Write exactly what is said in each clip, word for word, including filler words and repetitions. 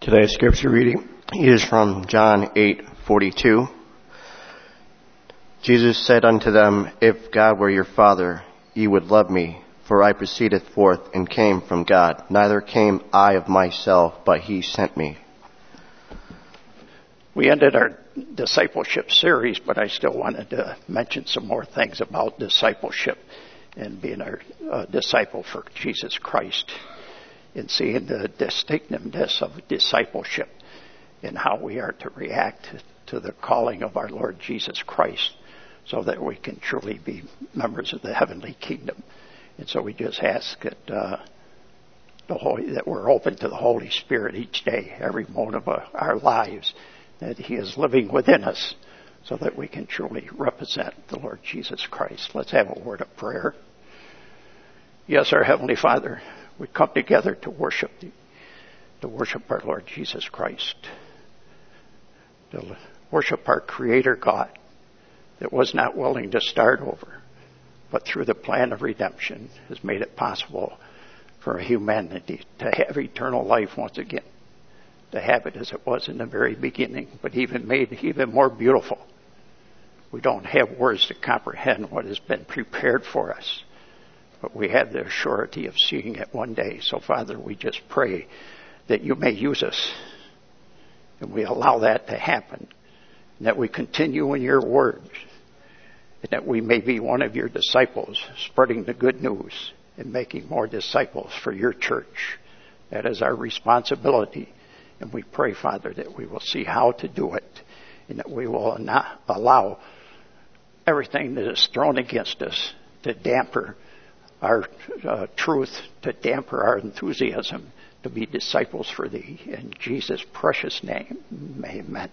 Today's scripture reading is from John eight forty-two. Jesus said unto them, If God were your Father, ye would love me, for I proceeded forth and came from God. Neither came I of myself, but he sent me. We ended our discipleship series, but I still wanted to mention some more things about discipleship and being a uh, disciple for Jesus Christ, and seeing the distinctiveness of discipleship and how we are to react to the calling of our Lord Jesus Christ so that we can truly be members of the heavenly kingdom. And so we just ask that, uh, the Holy, that we're open to the Holy Spirit each day, every moment of our lives, that He is living within us so that we can truly represent the Lord Jesus Christ. Let's have a word of prayer. Yes, our Heavenly Father, we come together to worship Thee, to worship our Lord Jesus Christ, to worship our Creator God that was not willing to start over, but through the plan of redemption has made it possible for humanity to have eternal life once again, to have it as it was in the very beginning, but even made even more beautiful. We don't have words to comprehend what has been prepared for us, but we have the surety of seeing it one day. So, Father, we just pray that You may use us, and we allow that to happen, and that we continue in Your word, and that we may be one of Your disciples, spreading the good news and making more disciples for Your church. That is our responsibility, and we pray, Father, that we will see how to do it, and that we will not allow everything that is thrown against us to damper our uh, truth, to damper our enthusiasm to be disciples for Thee. In Jesus' precious name, amen.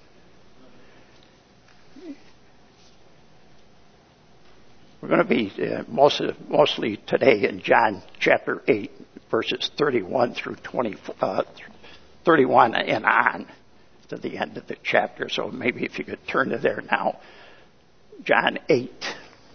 We're going to be uh, most of, mostly today in John chapter eight, verses thirty-one through twenty, uh, thirty-one and on to the end of the chapter. So maybe if you could turn to there now. John eight.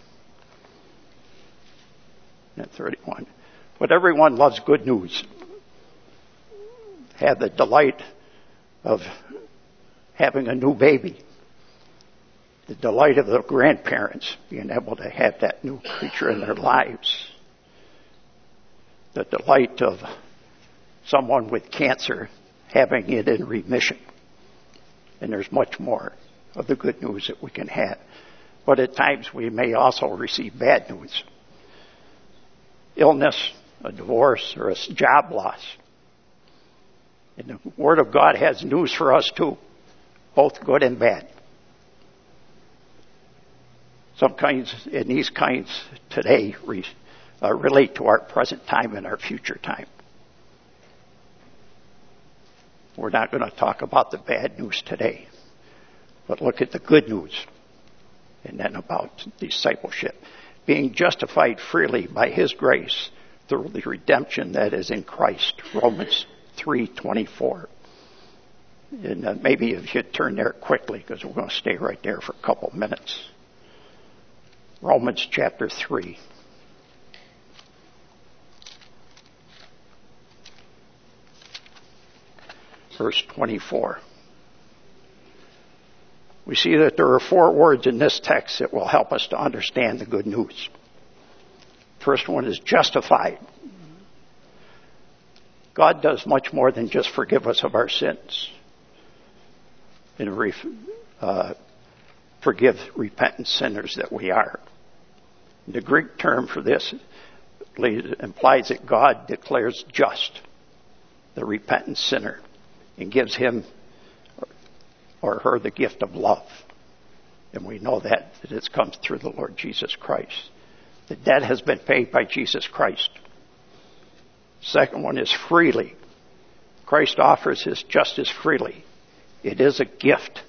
thirty-one. But everyone loves good news. Have the delight of having a new baby. The delight of the grandparents being able to have that new creature in their lives. The delight of someone with cancer having it in remission. And there's much more of the good news that we can have. But at times we may also receive bad news. Illness, a divorce, or a job loss. And the Word of God has news for us too, both good and bad. Some kinds, and these kinds today re, uh, relate to our present time and our future time. We're not going to talk about the bad news today, but look at the good news, and then about discipleship. Being justified freely by His grace through the redemption that is in Christ. Romans three twenty-four. And uh, maybe if you'd turn there quickly, because we're going to stay right there for a couple minutes. Romans chapter three. Verse twenty-four. We see that there are four words in this text that will help us to understand the good news. First one is justified. God does much more than just forgive us of our sins and re- uh, forgive repentant sinners that we are. The Greek term for this implies that God declares just the repentant sinner and gives him or her the gift of love. And we know that, that it comes through the Lord Jesus Christ. The debt has been paid by Jesus Christ. Second one is freely. Christ offers His justice freely. It is a gift.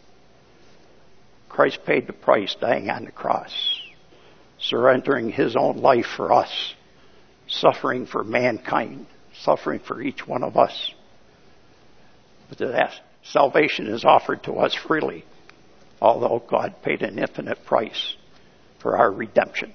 Christ paid the price, dying on the cross, surrendering His own life for us, suffering for mankind, suffering for each one of us. But that salvation is offered to us freely, although God paid an infinite price for our redemption.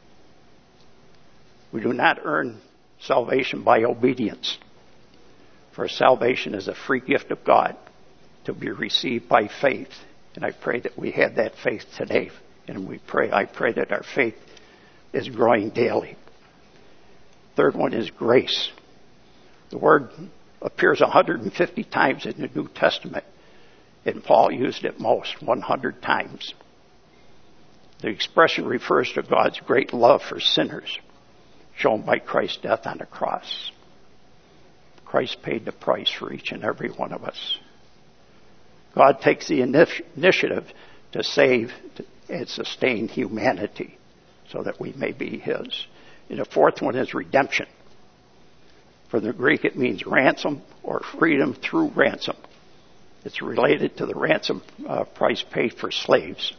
We do not earn salvation by obedience. For salvation is a free gift of God to be received by faith. And I pray that we have that faith today. And we pray, I pray that our faith is growing daily. Third one is grace. The word appears one hundred fifty times in the New Testament, and Paul used it most, one hundred times. The expression refers to God's great love for sinners, shown by Christ's death on the cross. Christ paid the price for each and every one of us. God takes the initiative to save and sustain humanity so that we may be His. And the fourth one is redemption. From the Greek, it means ransom or freedom through ransom. It's related to the ransom uh, price paid for slaves.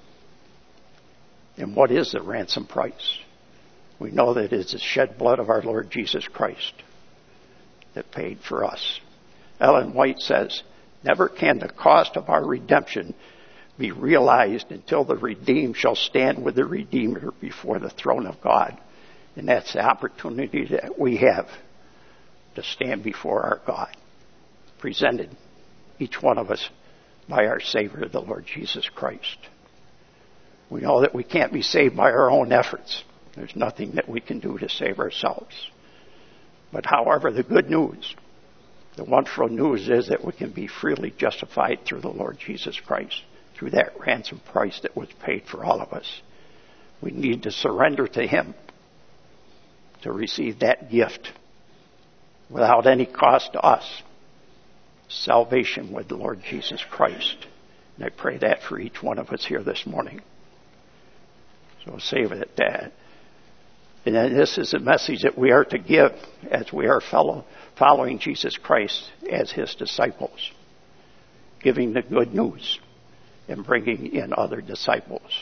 And what is the ransom price? We know that it's the shed blood of our Lord Jesus Christ that paid for us. Ellen White says, never can the cost of our redemption be realized until the redeemed shall stand with the Redeemer before the throne of God. And that's the opportunity that we have to stand before our God, presented, each one of us, by our Savior, the Lord Jesus Christ. We know that we can't be saved by our own efforts. There's nothing that we can do to save ourselves. But however, the good news, the wonderful news is that we can be freely justified through the Lord Jesus Christ, through that ransom price that was paid for all of us. We need to surrender to Him to receive that gift without any cost to us. Salvation with the Lord Jesus Christ. And I pray that for each one of us here this morning. So I'll save it at that. And then this is a message that we are to give as we are fellow, following Jesus Christ as His disciples. Giving the good news and bringing in other disciples.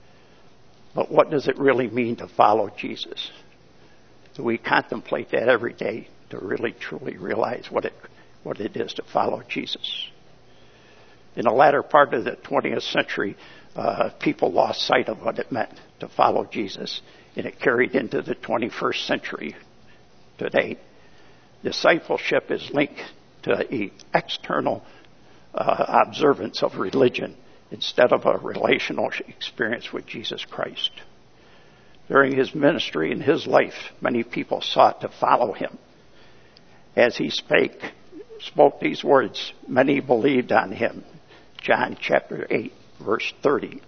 But what does it really mean to follow Jesus? Do we contemplate that every day to really truly realize what it what it is to follow Jesus? In the latter part of the twentieth century, uh, people lost sight of what it meant to follow Jesus, and it carried into the twenty-first century today. Discipleship is linked to an external uh, observance of religion instead of a relational experience with Jesus Christ. During His ministry and His life, many people sought to follow Him. As He spake, spoke these words, many believed on Him. John chapter eight, verse thirty.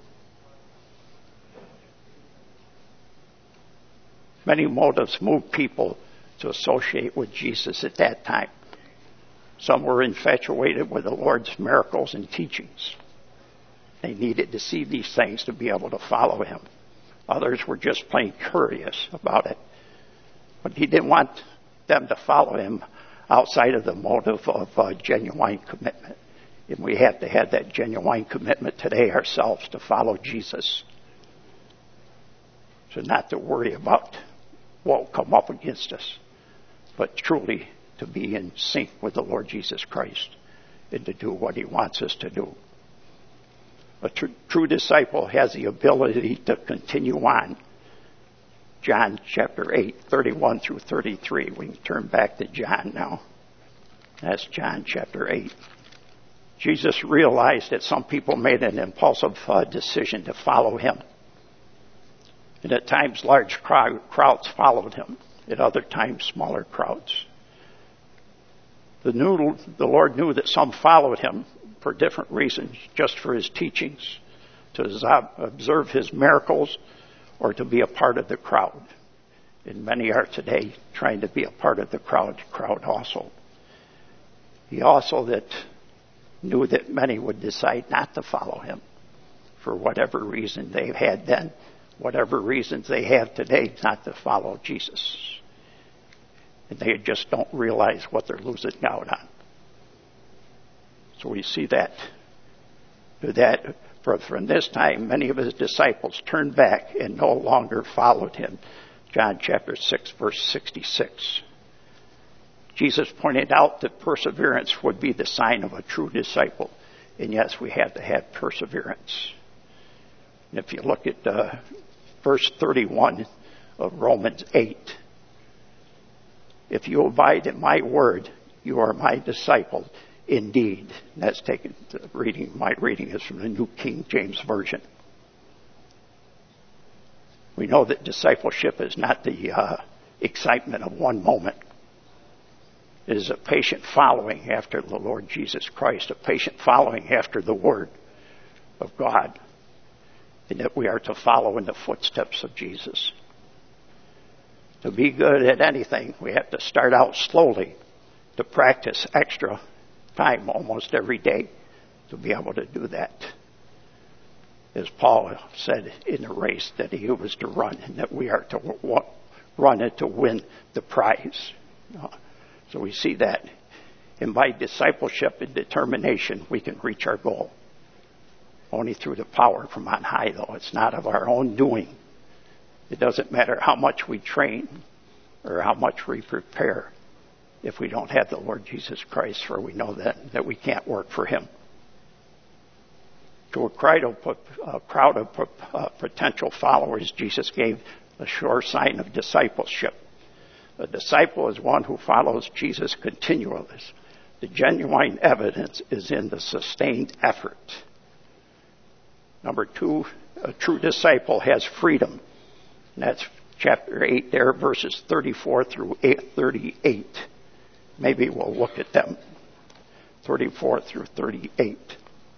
Many motives moved people to associate with Jesus at that time. Some were infatuated with the Lord's miracles and teachings. They needed to see these things to be able to follow Him. Others were just plain curious about it. But He didn't want them to follow Him outside of the motive of uh, genuine commitment. And we have to have that genuine commitment today ourselves to follow Jesus. So not to worry about what will come up against us, but truly to be in sync with the Lord Jesus Christ and to do what He wants us to do. A tr- true disciple has the ability to continue on. John chapter eight, thirty-one through thirty-three. We can turn back to John now. That's John chapter eight. Jesus realized that some people made an impulsive uh, decision to follow Him. And at times large crowd, crowds followed Him. At other times smaller crowds. The, new, the Lord knew that some followed Him for different reasons, just for His teachings, to observe His miracles, or to be a part of the crowd. And many are today trying to be a part of the crowd, crowd also. He also that knew that many would decide not to follow Him for whatever reason they had then, whatever reasons they have today not to follow Jesus. And they just don't realize what they're losing out on. So we see that. That from this time, many of His disciples turned back and no longer followed Him. John chapter six, verse sixty-six. Jesus pointed out that perseverance would be the sign of a true disciple. And yes, we have to have perseverance. And if you look at uh, verse thirty-one of Romans eight, if you abide in my word, you are my disciple indeed. And that's taken, the reading, my reading is from the New King James Version. We know that discipleship is not the uh, excitement of one moment. It is a patient following after the Lord Jesus Christ, a patient following after the Word of God, and that we are to follow in the footsteps of Jesus. To be good at anything, we have to start out slowly, to practice extra time almost every day to be able to do that. As Paul said in the race that he was to run, and that we are to run it to win the prize. So we see that. And by discipleship and determination, we can reach our goal. Only through the power from on high, though. It's not of our own doing. It doesn't matter how much we train or how much we prepare if we don't have the Lord Jesus Christ, for we know that, that we can't work for Him. To a crowd of, a crowd of uh, potential followers, Jesus gave a sure sign of discipleship. A disciple is one who follows Jesus continually. The genuine evidence is in the sustained effort. Number two, a true disciple has freedom. And that's chapter eight there, verses thirty-four through thirty-eight. Maybe we'll look at them. thirty-four through thirty-eight.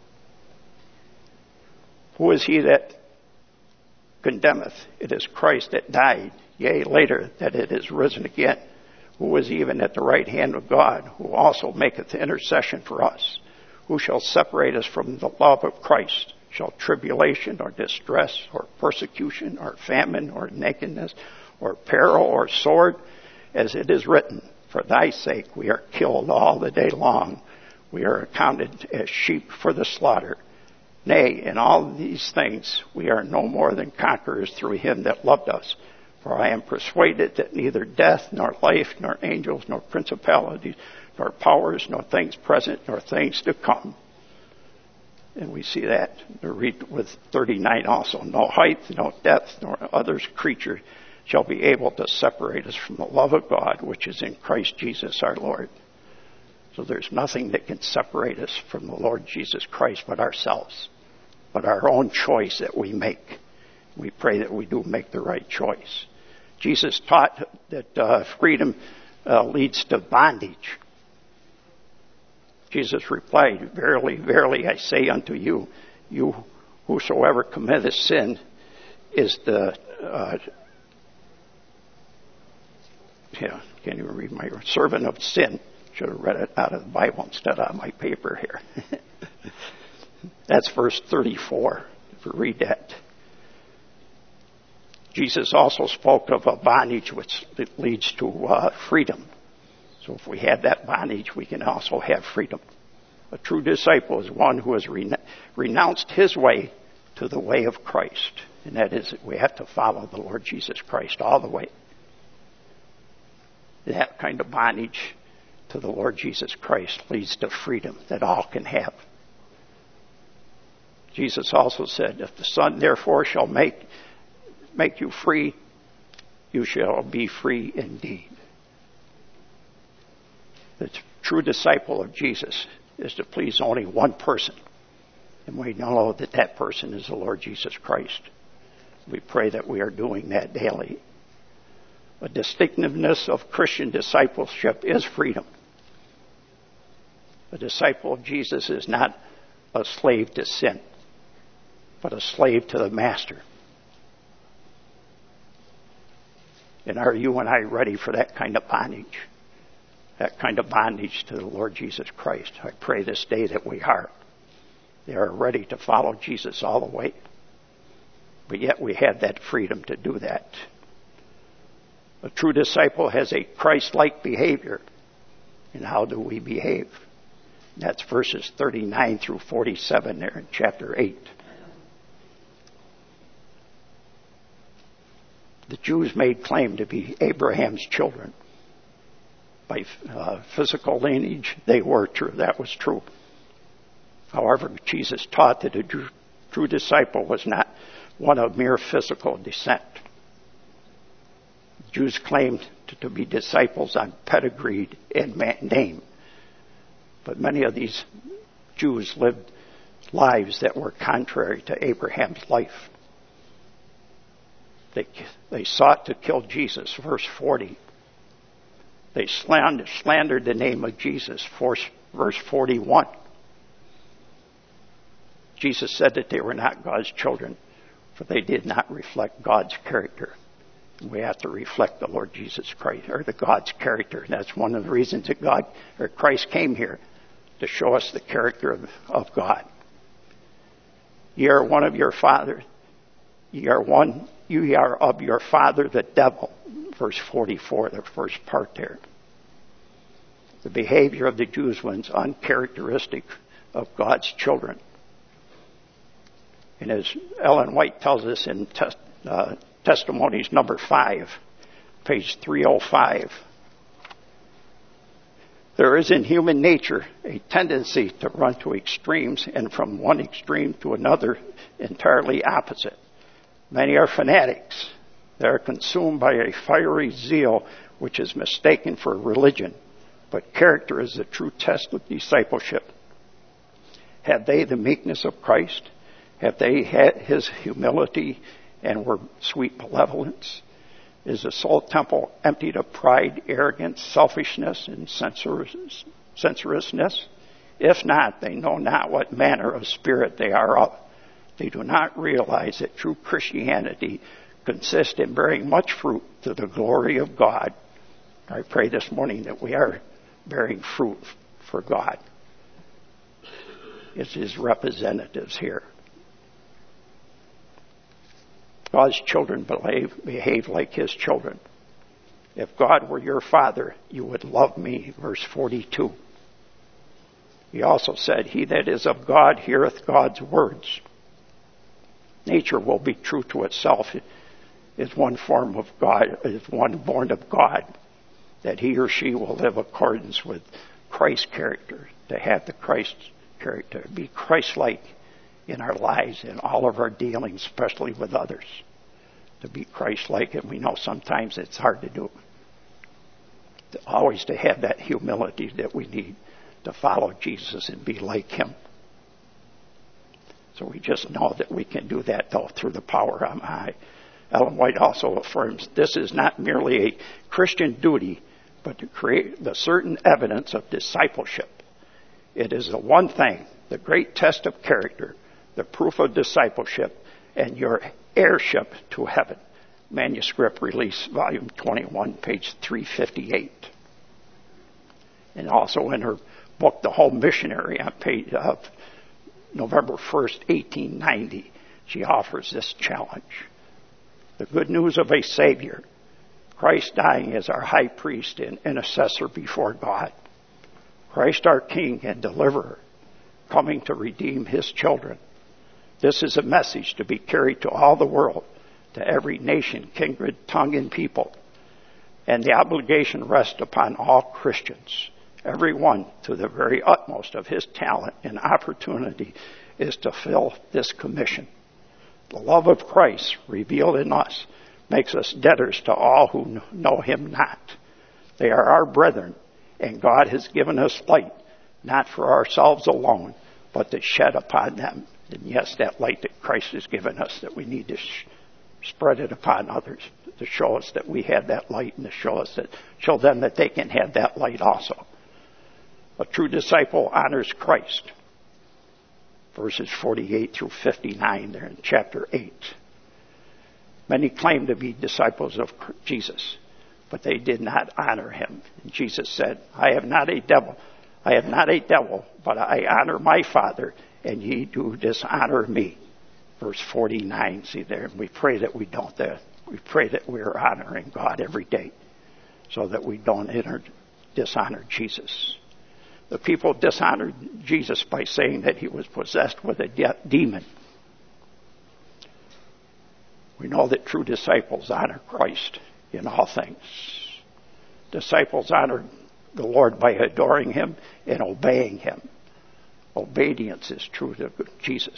Who is he that condemneth? It is Christ that died, yea, later that it is risen again, who is even at the right hand of God, who also maketh intercession for us. Who shall separate us from the love of Christ? Shall tribulation or distress or persecution or famine or nakedness or peril or sword? As it is written, for thy sake we are killed all the day long. We are accounted as sheep for the slaughter. Nay, in all these things we are no more than conquerors through him that loved us. For I am persuaded that neither death, nor life, nor angels, nor principalities, nor powers, nor things present, nor things to come. And we see that. We read with thirty-nine also. No height, no depth, nor other creature shall be able to separate us from the love of God, which is in Christ Jesus our Lord. So there's nothing that can separate us from the Lord Jesus Christ but ourselves, but our own choice that we make. We pray that we do make the right choice. Jesus taught that uh, freedom uh, leads to bondage. Jesus replied, verily, verily, I say unto you, you whosoever committeth sin is the, uh, yeah, can't even read my servant of sin. Should have read it out of the Bible instead of my paper here. That's verse thirty-four, if you read that. Jesus also spoke of a bondage which leads to uh, freedom. So if we have that bondage, we can also have freedom. A true disciple is one who has rena- renounced his way to the way of Christ. And that is, we have to follow the Lord Jesus Christ all the way. That kind of bondage to the Lord Jesus Christ leads to freedom that all can have. Jesus also said, if the Son therefore shall make, make you free, you shall be free indeed. The true disciple of Jesus is to please only one person. And we know that that person is the Lord Jesus Christ. We pray that we are doing that daily. A distinctiveness of Christian discipleship is freedom. A disciple of Jesus is not a slave to sin, but a slave to the Master. And are you and I ready for that kind of bondage? That kind of bondage to the Lord Jesus Christ. I pray this day that we are. They are ready to follow Jesus all the way. But yet we have that freedom to do that. A true disciple has a Christ-like behavior. And how do we behave? That's verses thirty-nine through forty-seven there in chapter eight. The Jews made claim to be Abraham's children. By uh, physical lineage, they were true. That was true. However, Jesus taught that a true, true disciple was not one of mere physical descent. Jews claimed to, to be disciples on pedigree and name, But many of these Jews lived lives that were contrary to Abraham's life. They, they sought to kill Jesus, verse forty. They slandered, slandered the name of Jesus, verse forty-one. Jesus said that they were not God's children, for they did not reflect God's character. We have to reflect the Lord Jesus Christ, or the God's character. And that's one of the reasons that God, or Christ came here, to show us the character of, of God. Ye are one of your father. Ye are one, you are of your father the devil. Verse forty-four, the first part there. The behavior of the Jews was uncharacteristic of God's children. And as Ellen White tells us in test, uh, Testimonies number five, page three oh five, there is in human nature a tendency to run to extremes, and from one extreme to another entirely opposite. Many are fanatics. They are consumed by a fiery zeal which is mistaken for religion, but character is the true test of discipleship. Have they the meekness of Christ? Have they had his humility and were sweet malevolence? Is the soul temple emptied of pride, arrogance, selfishness, and censoriousness? If not, they know not what manner of spirit they are of. They do not realize that true Christianity consists in bearing much fruit to the glory of God. I pray this morning that we are bearing fruit for God. It's his representatives here. God's children behave, behave like his children. If God were your father, you would love me, verse forty-two. He also said, he that is of God heareth God's words. Nature will be true to itself. It is one form of God, is one born of God, that he or she will live accordance with Christ's character, to have the Christ character, be Christ-like in our lives, in all of our dealings, especially with others. To be Christ-like, and we know sometimes it's hard to do. To always to have that humility that we need to follow Jesus and be like him. So we just know that we can do that, though, through the power on high. Ellen White also affirms this is not merely a Christian duty, but to create the certain evidence of discipleship. It is the one thing, the great test of character, the proof of discipleship, and your heirship to heaven. Manuscript Release, volume twenty-one, page three fifty-eight. And also in her book, The Home Missionary, on page of November first, eighteen ninety, she offers this challenge. The good news of a Savior, Christ dying as our high priest and intercessor before God. Christ our King and deliverer, coming to redeem his children. This is a message to be carried to all the world, to every nation, kindred, tongue, and people. And the obligation rests upon all Christians. Every one, to the very utmost of his talent and opportunity, is to fill this commission. The love of Christ revealed in us makes us debtors to all who know him not. They are our brethren, and God has given us light, not for ourselves alone, but to shed upon them. And yes, that light that Christ has given us, that we need to sh- spread it upon others, to show us that we have that light, and to show us that, show them that they can have that light also. A true disciple honors Christ. Verses forty-eight through fifty-nine there in chapter eight. Many claim to be disciples of Jesus, but they did not honor him. And Jesus said, I have not a devil, I have not a devil, but I honor my Father, and ye do dishonor me. Verse forty-nine, see there, and we pray that we don't that. We pray that we are honoring God every day, so that we don't enter, dishonor Jesus. The people dishonored Jesus by saying that he was possessed with a de- demon. We know that true disciples honor Christ in all things. Disciples honor the Lord by adoring him and obeying him. Obedience is true to Jesus.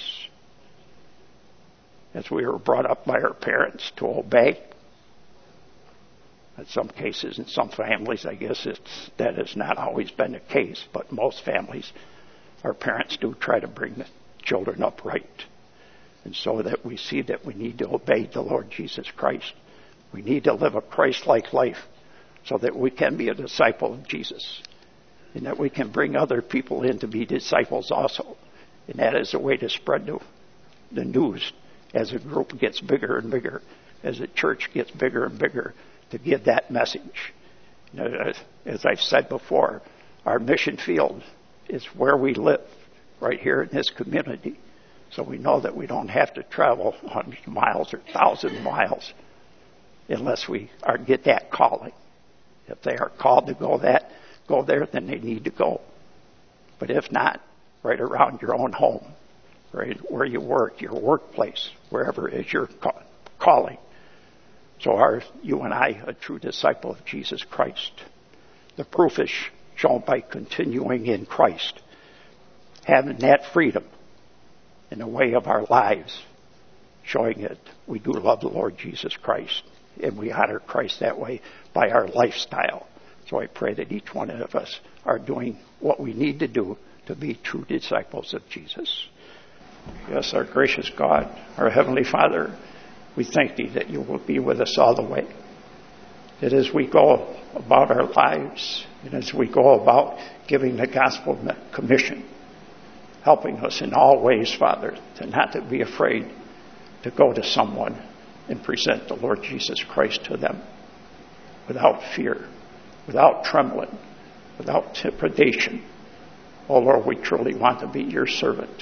As we were brought up by our parents to obey, In some cases, in some families, I guess it's, that has not always been the case, but most families, our parents do try to bring the children up right. And so that we see that we need to obey the Lord Jesus Christ. We need to live a Christ-like life so that we can be a disciple of Jesus, and that we can bring other people in to be disciples also. And that is a way to spread the, the news as a group gets bigger and bigger, as the church gets bigger and bigger, to give that message. You know, as I've said before, our mission field is where we live, right here in this community. So we know that we don't have to travel hundreds of miles or thousands of miles unless we are get that calling. If they are called to go that go there, then they need to go. But if not, right around your own home, right where you work, your workplace, wherever is your calling. So are you and I a true disciple of Jesus Christ? The proof is shown by continuing in Christ, having that freedom in the way of our lives, showing that we do love the Lord Jesus Christ, and we honor Christ that way by our lifestyle. So I pray that each one of us are doing what we need to do to be true disciples of Jesus. Yes, our gracious God, our Heavenly Father, we thank Thee that You will be with us all the way. That as we go about our lives, and as we go about giving the gospel commission, helping us in all ways, Father, to not to be afraid to go to someone and present the Lord Jesus Christ to them without fear, without trembling, without trepidation. Oh Lord, we truly want to be Your servant.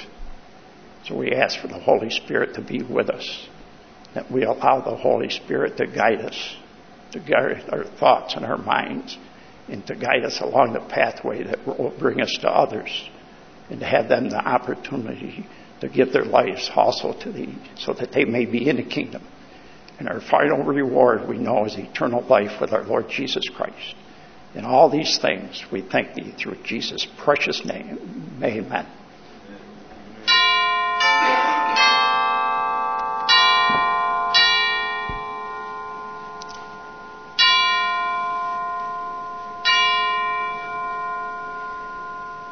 So we ask for the Holy Spirit to be with us, that we allow the Holy Spirit to guide us, to guide our thoughts and our minds, and to guide us along the pathway that will bring us to others, and to have them the opportunity to give their lives also to Thee, so that they may be in the kingdom. And our final reward, we know, is eternal life with our Lord Jesus Christ. In all these things, we thank Thee through Jesus' precious name. Amen.